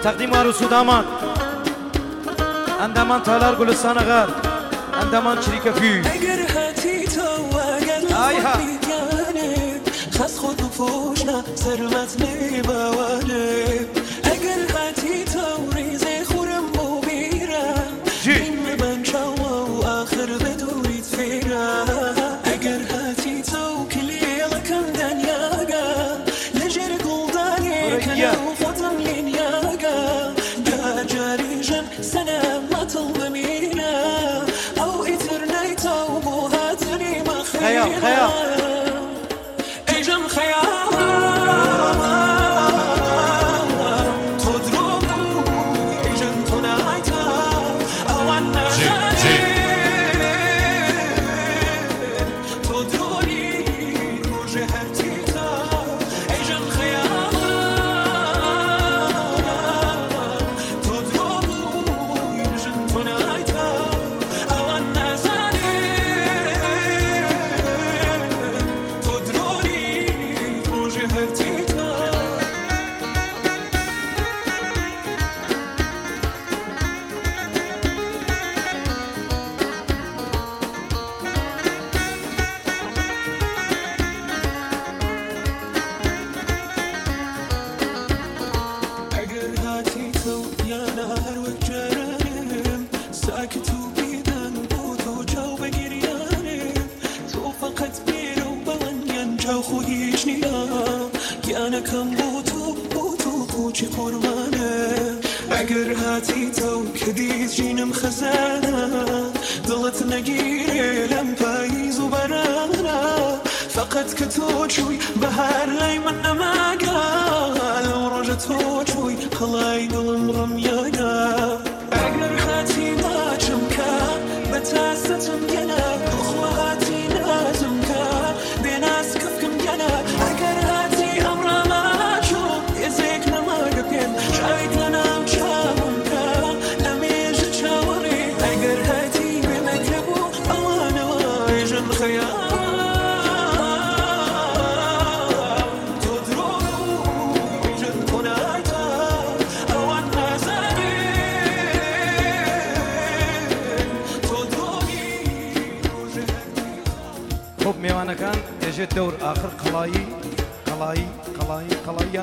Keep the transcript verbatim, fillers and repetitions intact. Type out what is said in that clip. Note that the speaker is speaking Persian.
تقدیم عروس و داماد اندمان تالار گلستان غر اندمان چریک فی اگر هاتی تو اگر آیها خس خود و فوشنا ثروت نمیباره اگر هاتی تو ریزه خورم و بیرم این من شما و آخر بدورید فیرم اگر هاتی تو کلیل کم دنیاگا لجر گلدانی کنو خودم لینیاگا دا جاری جن سنم مطل بمینا او ایترنی تو بو هاتنی مخینا خیال خیال کم بوتو بوتو کوچی قربانه اگر هاتی تو کدید جینم خزانه دلت نگیره لم پاییز و برانه فقط که تو چوی بهر لای من نماگل و رجا تو چوی خلای دلم رمیاگا اگر هاتی ناچم که بتاستم گنه اخواتی نازم که بیناس کفکم گنه اگر هاتی خب میوانکان اجت دور آخر قلایی قلایی قلایی قلایی